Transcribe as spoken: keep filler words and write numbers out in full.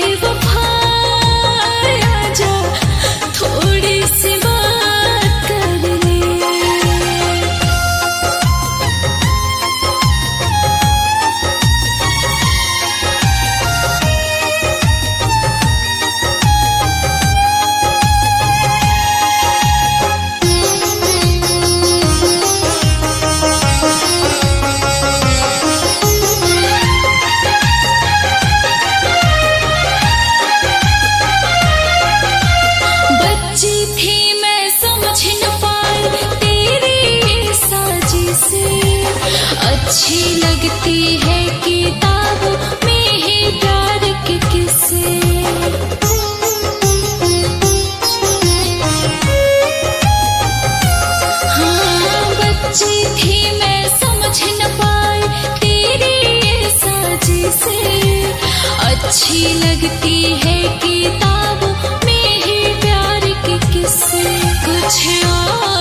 बेवफा आजा थोड़ी सी बात कर ले। अच्छी लगती है किताब में ही प्यार के किस्से। हाँ बच्ची थी मैं समझ न पाई तेरी ये साजिशे। अच्छी लगती है किताब में ही प्यार के किस्से। कुछ और